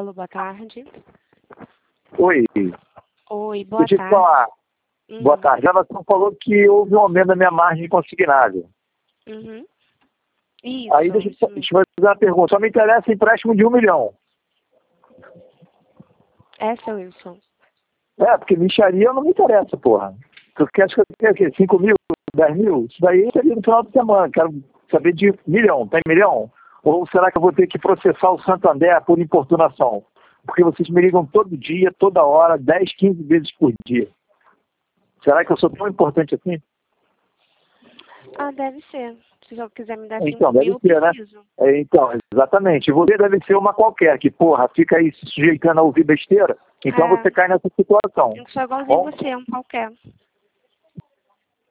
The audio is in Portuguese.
Alô, boa tarde. Oi, Oi, boa deixa eu te tarde. falar. Boa tarde. Ela falou que houve um aumento da minha margem consignável. Uhum. Isso, Aí deixa isso eu mesmo. te fazer uma pergunta. Só me interessa empréstimo de 1 milhão. Essa, Wilson. Porque mixaria não me interessa, porra. Tu quer que eu tenha o quê? 5 mil, 10 mil? Isso daí seria no final de semana. Quero saber de milhão. Tem milhão? Ou será que eu vou ter que processar o Santander por importunação? Porque vocês me ligam todo dia, toda hora, 10, 15 vezes por dia. Será que eu sou tão importante assim? Ah, deve ser. Se eu quiser me dar Então, 5 deve mil, eu ser, né? preciso. Então, exatamente. Você deve ser uma qualquer, que, porra, fica aí se sujeitando a ouvir besteira. Então É, você cai nessa situação. eu sou igualzinho Bom, você, um qualquer.